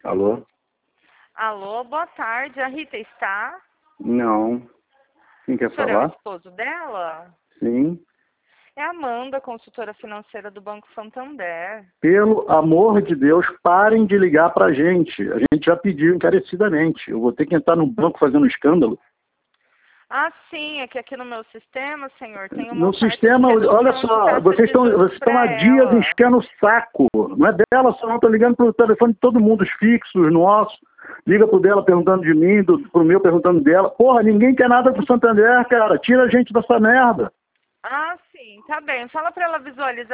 Alô? Alô, boa tarde. A Rita está? Não. Quem quer O senhor é o falar? esposo dela? Sim. É a Amanda, consultora financeira do Banco Santander. Pelo amor de Deus, parem de ligar pra gente. A gente já pediu encarecidamente. Eu vou ter que entrar no banco fazendo escândalo. Ah, sim, é que aqui no meu sistema, senhor, tem uma No oferta sistema, de olha redução de só, taxa de vocês juros estão há para dias ela. enchendo o saco. Não é dela só, não. Estou ligando pro telefone de todo mundo, os fixos, nossos. Liga pro dela perguntando de mim, pro meu perguntando dela. Porra, ninguém quer nada do Santander, cara. Tira a gente dessa merda. Ah, sim, tá bem. Fala para ela visualizar